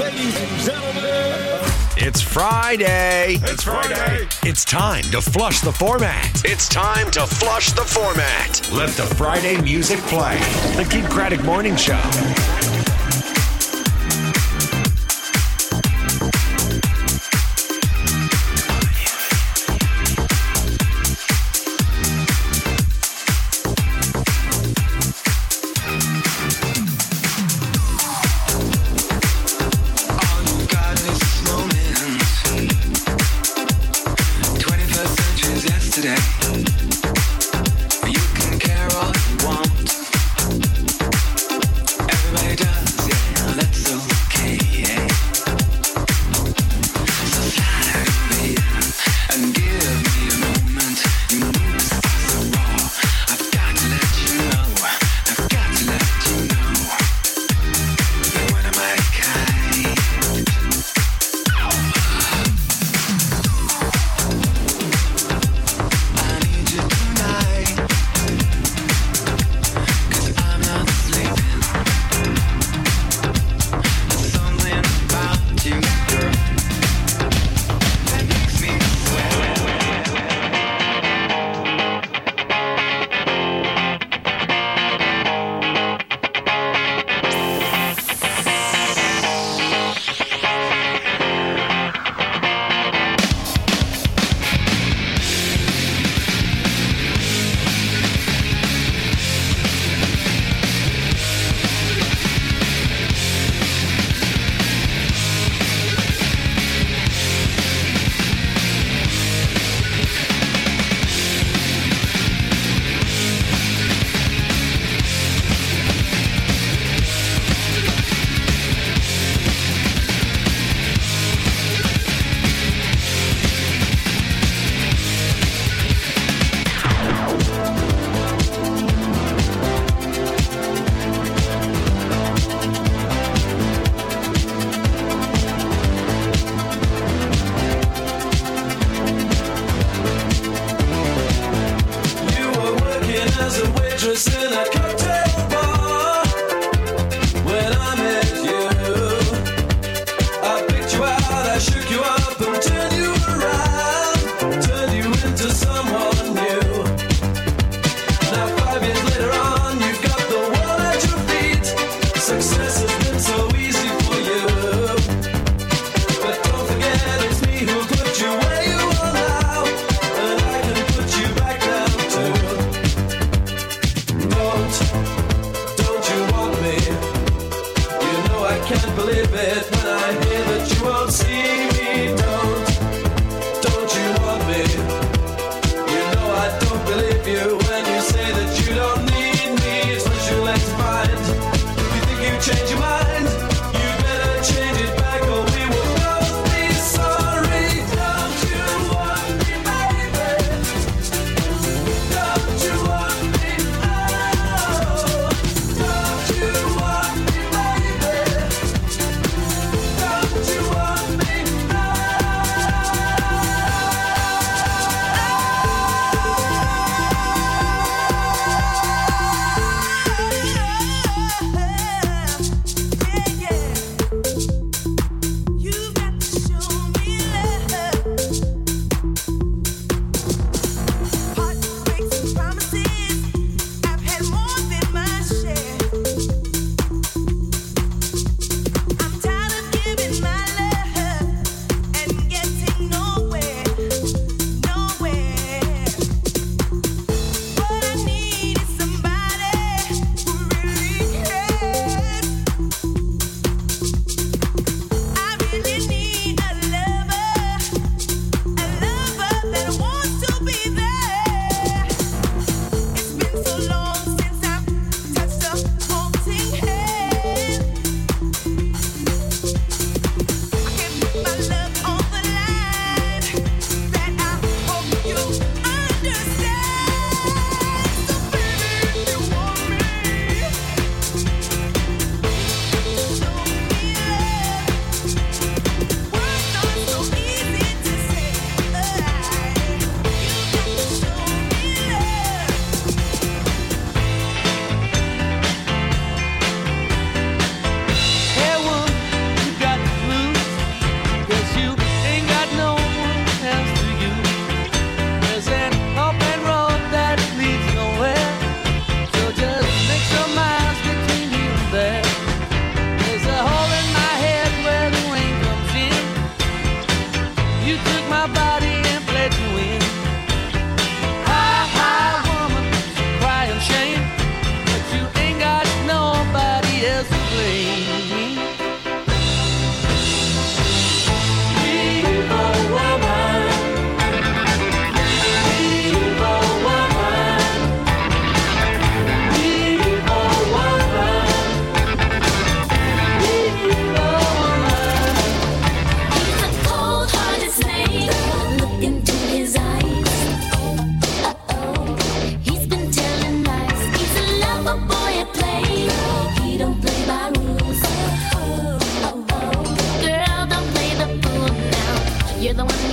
Ladies and gentlemen, It's Friday. it's Friday. It's time to flush the format. It's time to flush the format. Let the Friday music play. The Keith Craddock Morning Show. Yeah.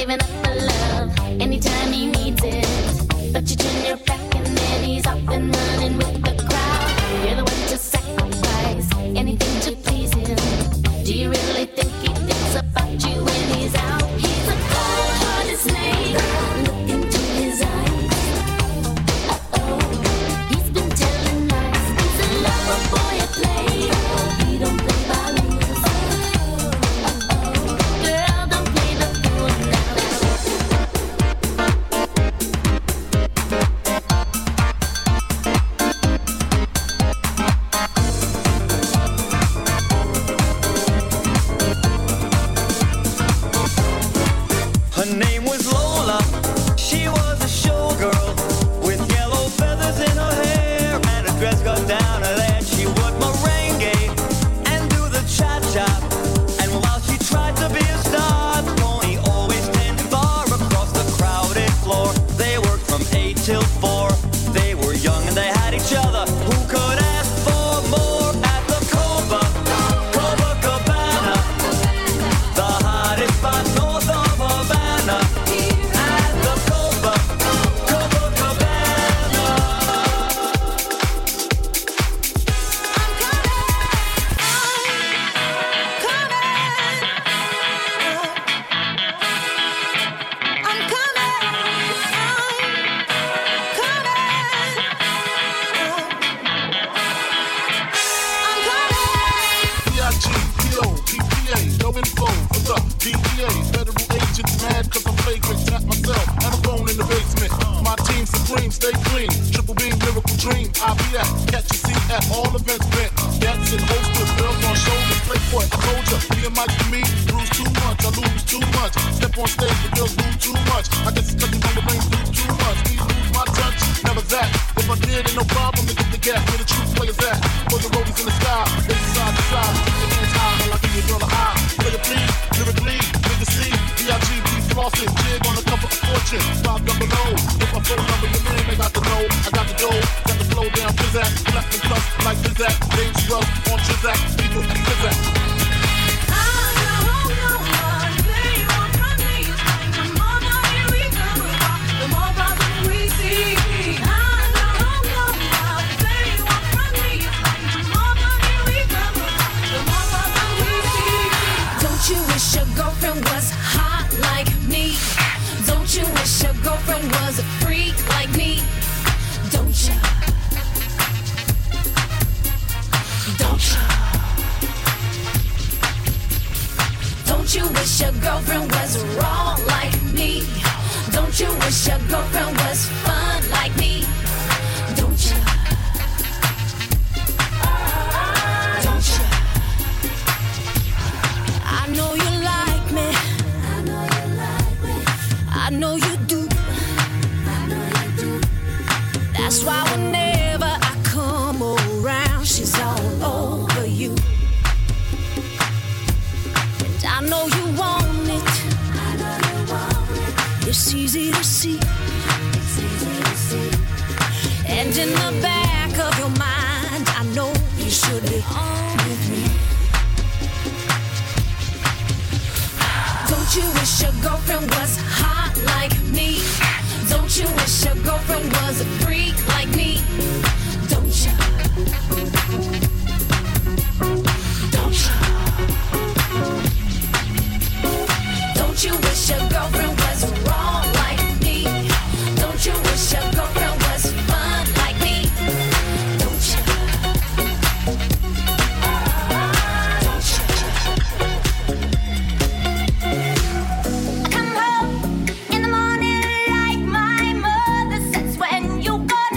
saving up for love anytime he needs it. But you turn your back and then he's off and running with the crowd. You're the one to sacrifice anything to please him. Do you really think he thinks about you when he's out? He's a cold-hearted snake. Look into his eyes. Uh-oh, he's been telling lies. He's a lover boy at play. He don't play by rules. Uh-oh, girl, don't play the fool now. Her name was Lola, she was a showgirl with yellow feathers in her hair and her dress got down her leg. She would merengue and do the cha-cha, and while she tried to be a star, the pony always tended far across the crowded floor. They worked from 8 till 4, they were young and they had each other. Who could ask for more at the Copacabana, the hottest spot north of Havana? At the Copacabana. B-I-G-P-O-P-P-A, no info for the DEA. Federal agents mad cause I'm flagrant. Tap myself and I'm going in the basement. My team supreme, stay clean. Triple B, miracle dream. I'll be at, catch a seat at all events bent. Gats and holsters, girls on shoulders. Play for it, I told ya. Me and Mike to me, bruise too much, I lose too much. Step on stage, the girls lose too much. I guess it's cause you know the brains do too much. Me lose my touch, never that. If I did, ain't no problem to get the gas where the true players at. For the roadies in the sky, they side to side. Keep your hands high, while I give you a girl a high. Play the please, lyrically, nigga C, B-I-G-B, flossing, jig on the cover of Fortune, 5 double O. If my phone number, your name, they got to know. I got the dough, got the flow down, pizzazz, left and plus, like pizzazz, dangerous, on Trizak, people and pizzazz. Don't you wish your girlfriend was hot like me? Don't you wish your girlfriend was a freak like me? Don't you? Don't you? Don't you wish your girlfriend was raw like me? Don't you wish your girlfriend was fun like me? Don't you? Don't you? I know you like me. I know you like me. I know you do. I know you do. That's why whenever I come around, she's all over you. And I know you want it. I know you want it. It's easy to see. It's easy to see. And in the back of your mind, I know you should be on with me. Don't you wish your girlfriend was hot like me? Don't you wish your girlfriend was a freak like me? Don't you? Don't you? Don't you wish your girlfriend was wrong like me? Don't you wish your girlfriend was fun like me? Don't you? Don't you? Come home in the morning like my mother says when you go to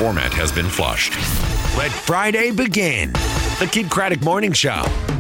format has been flushed. Let Friday begin. The Kid Craddock Morning Show.